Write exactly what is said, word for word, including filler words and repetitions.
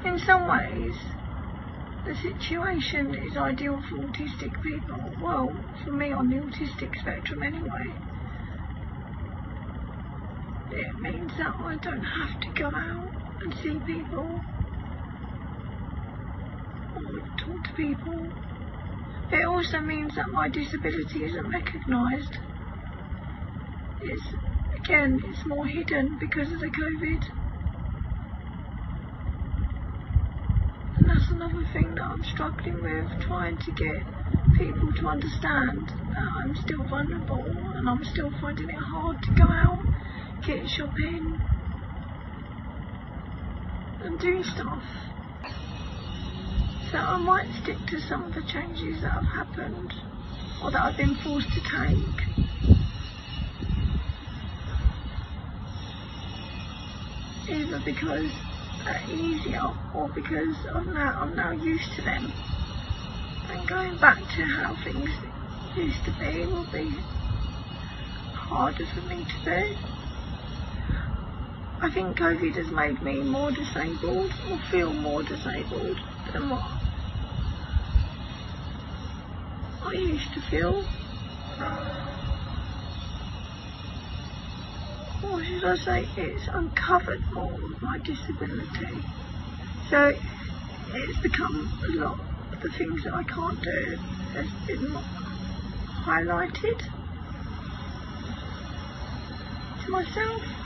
in some ways, the situation is ideal for autistic people. Well, for me on the autistic spectrum anyway. It means that I don't have to go out and see people or talk to people. It also means that my disability isn't recognised. It's, again, it's more hidden because of the COVID. And that's another thing that I'm struggling with, trying to get people to understand that I'm still vulnerable and I'm still finding it hard to go out, get shopping and do stuff. So I might stick to some of the changes that have happened or that I've been forced to take. Either because they're easier or because I'm now, I'm now used to them. And going back to how things used to be will be harder for me to do. I think COVID has made me more disabled, or feel more disabled than what I used to feel. Or should I say, it's uncovered more of my disability. So it's become a lot of the things that I can't do has been highlighted to myself.